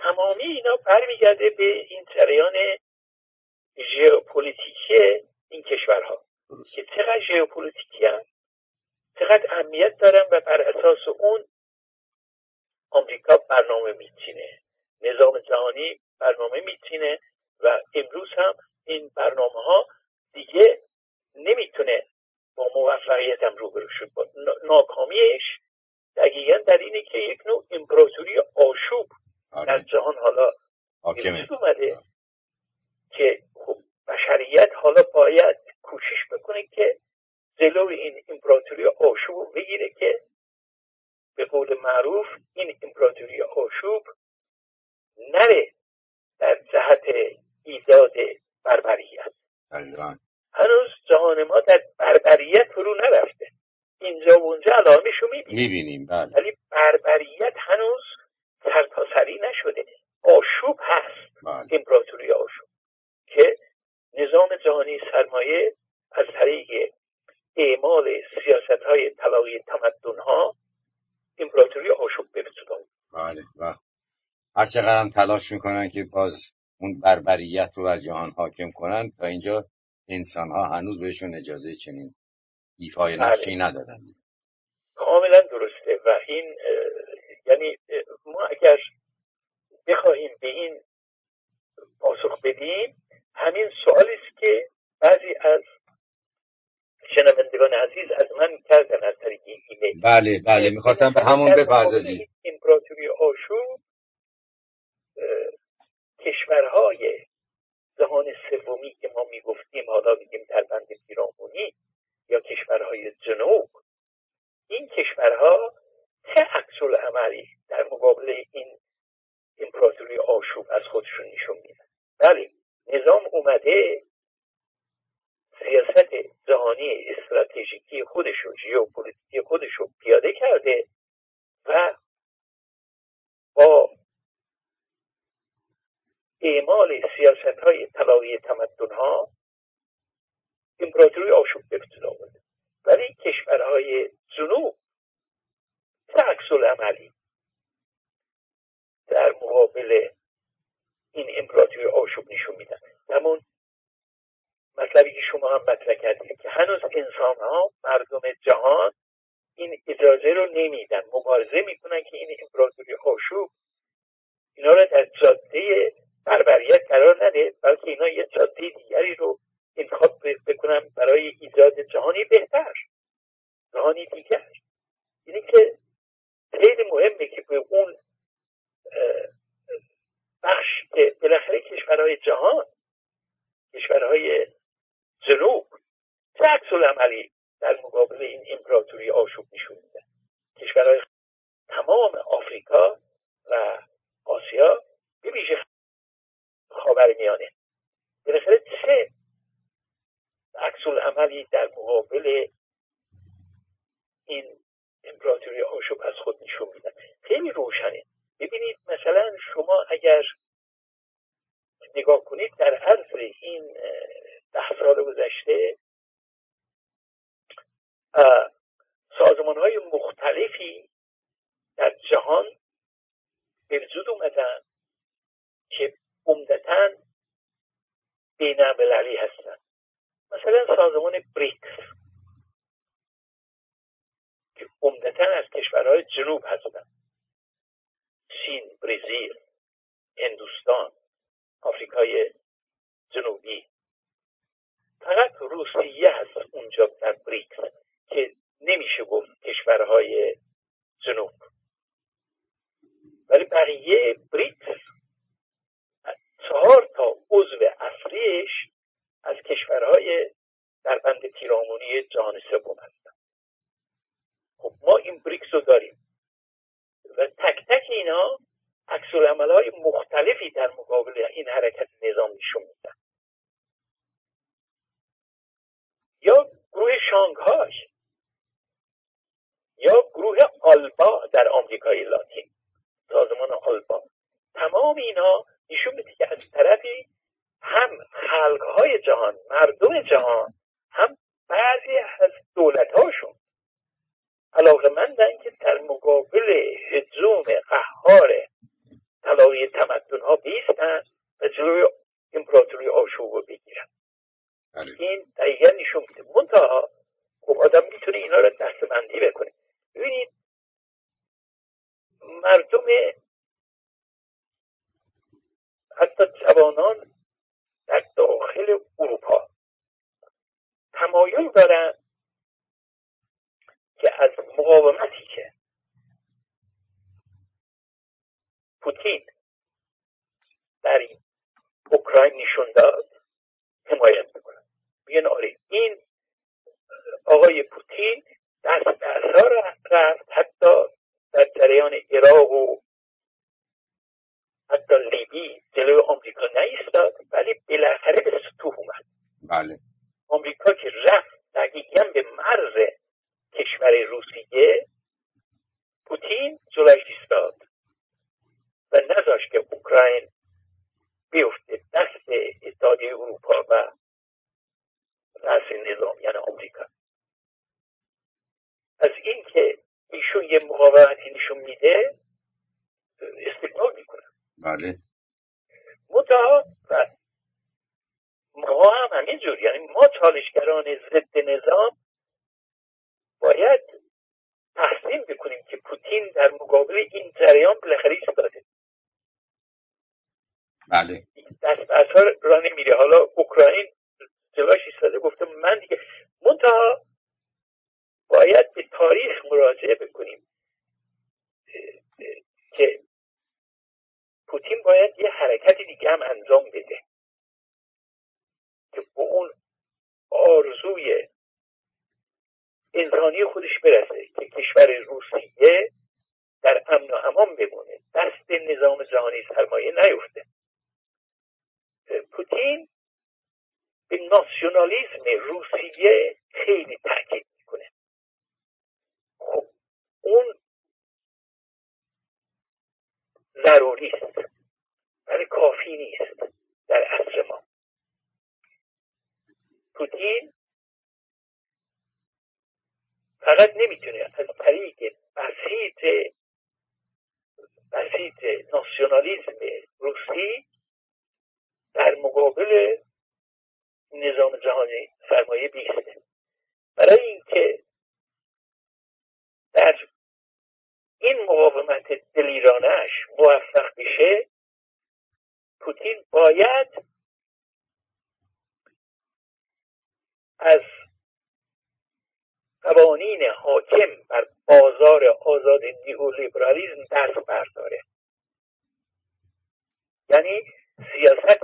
تمامی اینا برمیگرده به این جریان ژئوپلیتیکی این کشورها که چقدر ژئوپلیتیکی هست، چقدر اهمیت دارن و بر اساس اون آمریکا برنامه میچینه، نظام جهانی برنامه میچینه و امروز هم این برنامه ها دیگه نمیتونه با موفقیت هم روبرو شد. ناکامیش دقیقا در اینه که یک نوع امپراتوری آشوب در جهان حالا وجود اومده که خب بشریت حالا باید کوشش بکنه که جلوی این امپراتوری آشوب بگیره که به قول معروف این امپراتوری آشوب نره در جهت ایجاد بربریت. هنوز جهان ما در بربریت فرو نرفته، اینجا و اونجا علائمشو میبینیم ولی بربریت هنوز سرتاسری نشده. آشوب هست، امپراتوری آشوب که نظام جهانی سرمایه از طریق اعمال سیاست‌های طلایی تمدن‌ها امپراتوری آشوب به وجود آورد. بله و هر چقدر هم تلاش میکنن که باز اون بربریت رو بر جهان حاکم کنن، تا اینجا انسان‌ها هنوز بهشون اجازه چنین ایفای نقشی ندادن. کاملا درسته و این یعنی ما اگر بخواهیم به این پاسخ بدیم، همین سوالی است که بعضی از شنوندگان عزیز از من کردن از طریق ایمیل. بله میخواستم به همون بپردازید. امپراتوری آشوب کشورهای جهان سومی که ما میگفتیم، حالا بگیم در بند پیرامونی یا کشورهای جنوب، این کشورها چه عکس‌العملی در مقابل این امپراتوری آشوب از خودشون نشون میدن؟ بله، نظام اومده سیاست جهانی استراتژیکی خودش رو، ژئوپلیتیکی خودش رو پیاده کرده و با اعمال سیاست‌های طلایی تمدن‌ها امپراتوری آشوب به وجود آورده. ولی کشورهای جنوب چه عکس‌العملی در مقابل این امپراتوری آشوب نشون میدن؟ همون مطلبی که شما هم مطرح کردید که هنوز انسان‌ها، مردم جهان این اجازه رو نمیدن، مبارزه میکنن که این امپراتوری آشوب اینا رو در جاده بربریت قرار نده، بلکه اینا یه جاده دیگری رو انتخاب بکنن برای ایجاد جهانی بهتر، جهانی دیگر. اینی که خیلی مهمه که به اون بخش که بالاخره کشورهای جهان، کشورهای جنوب چه عکس‌العملی در مقابل این امپراتوری آشوب نشون میدن. کشورهای تمام آفریقا و آسیا، به ویژه خاورمیانه، بالاخره چه عکس‌العملی در مقابل این امپراتوری آشوب از خود نشون میدن. خیلی روشنه. ببینید مثلا شما اگر نگاه کنید در عرض این 10 سال گذشته سازمان‌های مختلفی در جهان به وجود اومدن که عمدتاً بین‌المللی هستند. مثلا سازمان بریکس که عمدتاً از کشورهای جنوب هستند، چین، برزیل، هندوستان، آفریقای جنوبی. فقط روسیه هست اونجا در بریکس که نمیشه گفت کشورهای جنوب، ولی بقیه بریکس 4 تا عضو اصلیش از کشورهای در بند پیرامونی جهان سوم هستن. خب ما این بریکس رو داریم و تک تک اینا عکس‌العمل‌های مختلفی در مقابل این حرکت نظام نشون میدن. یا گروه شانگهای یا گروه آلبا در آمریکای لاتین، سازمان آلبا، تمام اینا نشون میده که از طرفی هم خلقهای جهان، مردم جهان، هم بعضی از دولت‌هاشون علاقه‌مندن که در مقابل هجوم قهار طلایی تمدن مردم حتی جوانان در داخل اروپا تمایل دارن که از مقاومتی که پوتین در اوکراین نشون داد حمایت بکنن. میگن آره این آقای پوتین دست به عصا رفت، حتی در جریان عراق و حتی لیبی جلوی آمریکا نایستاد، ولی بالاخره به سطوح اومد. بله. آمریکا که رفت دقیقاً به مرز کشور روسیه، پوتین جلوش ایستاد و نذاشت که اوکراین بیفته دست اتحادیه اروپا و رأس نظام یعنی آمریکا. از این که ایشون یه مقاومتی نشون میده استقبال میکنه. بله. منتها ما هم همینجور، یعنی ما چالشگران ضد نظام باید تحسین بکنیم که پوتین در مقابل این جریان بالاخره ایستاده. بله. دست به عصا را نمیره. حالا اوکراین جلوش ایستاده گفته من دیگه. منتها باید به تاریخ مراجعه بکنیم که پوتین باید یه حرکت دیگه هم انجام بده که به اون آرزوی انسانی خودش برسه که کشور روسیه در امن و امان بمونه، دست نظام جهانی سرمایه نیفته. پوتین به ناسیونالیسم روسیه خیلی تاکید میکنه. خب اون ضروری است ولی کافی نیست در عصر ما. پوتین فقط نمیتونه از طریق بسیط ناسیونالیسم روسی در مقابل نظام جهانی سرمایه بیسته. برای اینکه در این مقاومت دلیرانش موفق بشه، پوتین باید از قوانین حاکم بر بازار آزاد نیولیبرالیسم دست برداره. یعنی سیاست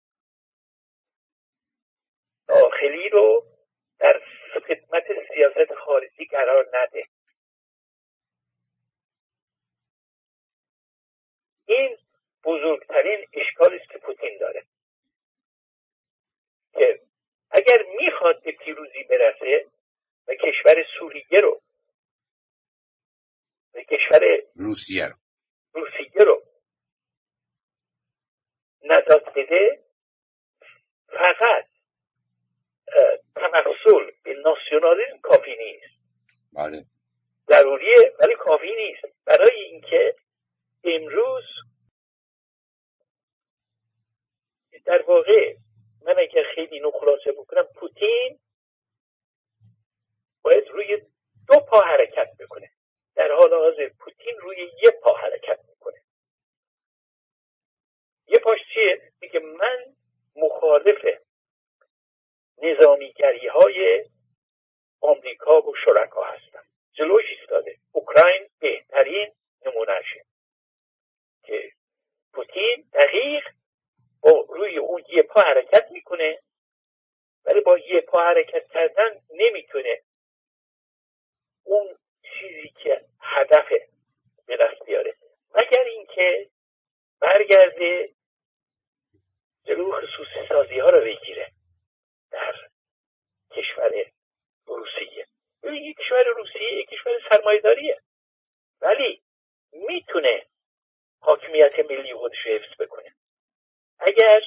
داخلی رو در خدمت سیاست خارجی قرار نده. این بزرگترین اشکالی است که پوتین داره، که اگر میخواد به پیروزی برسه و کشور سوریه رو و کشور روسیه رو نجات بده، فقط تمثل به ناسیونالیسم کافی نیست. بله. ضروریه ولی کافی نیست. برای اینکه امروز در واقع من اگر خیلی اینو خلاصه بکنم، پوتین باید روی دو پا حرکت بکنه. در حال حاضر پوتین روی یه پا حرکت میکنه. یه پاش چیه؟ میگه من مخالف نظامیگری های آمریکا و شرکا هستم. جلوش ایستاده. اوکراین بهترین نمونهشه که پوتین دقیق با روی اون یه پا حرکت میکنه، ولی با یه پا حرکت کردن نمیتونه اون چیزی که هدف به دست بیاره، مگر اینکه برگرده جلو خصوصی سازی ها رو بگیره در کشور روسیه. یک کشور روسیه یک کشور سرمایه‌داریه، ولی میتونه حاکمیت ملی خودش رو حفظ بکنه اگر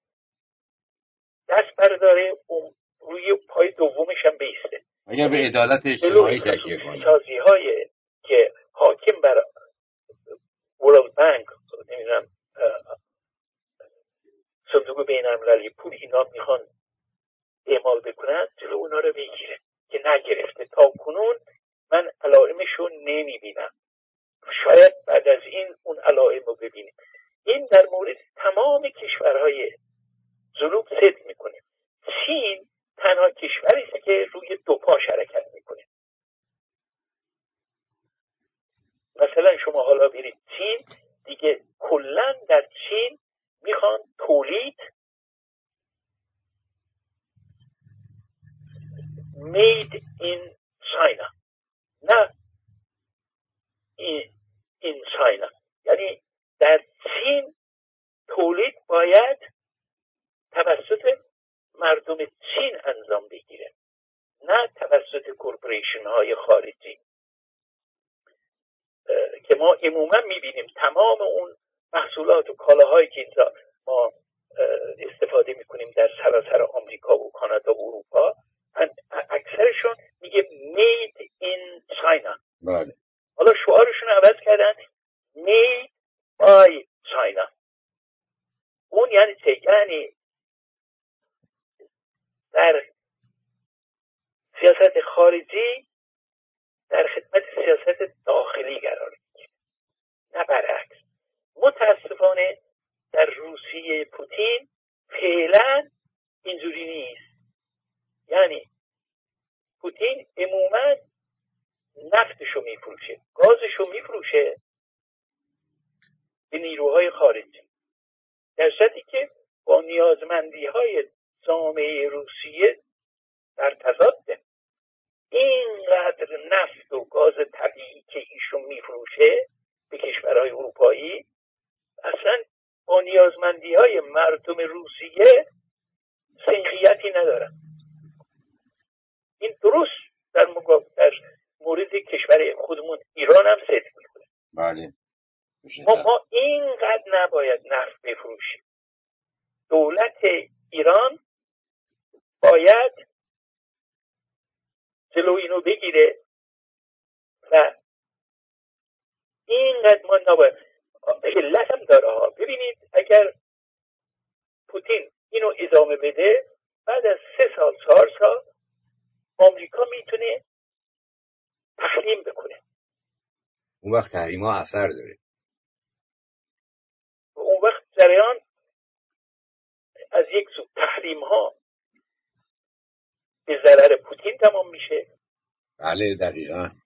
دست برداره اون روی پای دومش هم بیسته، اگر به عدالت اجتماعی تکیه کنه. سازی های که حاکم بر ورلد بانک، نمیدونم صندوق بین‌المللی پول اینا میخوان اعمال بکنن، جلو اونا رو بگیره که نگرفته. تا کنون من علائمشو نمیبینم. شاید بعد از این اون علائم رو ببینیم. این در مورد تمام کشورهای جنوب صدق میکنه. چین تنها کشوری است که روی دو پا حرکت میکنه. مثلا شما حالا برید چین، دیگه کلا در چین میخوان تولید made in China، نه in China. یعنی در چین تولید باید توسط مردم چین انجام بگیره، نه توسط کورپوریشن های خارجی که ما عموما میبینیم تمام اون محصولات و کالاهایی که اینجا ما استفاده میکنیم در سراسر آمریکا و کانادا و اروپا اکثرشون میگه made in China. بله. حالا شعارشون عوض کردن made by China. اون یعنی چه؟ یعنی در سیاست خارجی در خدمت سیاست داخلی قرار میگیره، نه برعکس. متاسفانه در روسیه پوتین فعلا اینجوری نیست. یعنی پوتین عموما نفتشو میفروشه، گازشو میفروشه به نیروهای خارجی، در صورتی که با نیازمندی های جامعه روسیه در تضاده. اینقدر نفت و گاز طبیعی که ایشون میفروشه به کشورهای اروپایی اصلا با نیازمندی های مردم روسیه سنخیتی ندارن. این درست در مورد کشور خودمون ایران هم صدق میکنه. بله. ما اینقدر نباید نفت بفروشیم. دولت ایران باید جلو اینو بگیره و اینقدر ما نباید. علت هم داره ها. ببینید اگر پوتین اینو ادامه بده بعد از 3 سال 4 سال آمریکا میتونه تحریم بکنه. اون وقت تحریم ها اثر داره. اون وقت جریان از یک سو تحریم ها به ضرر پوتین تمام میشه. بله دقیقاً.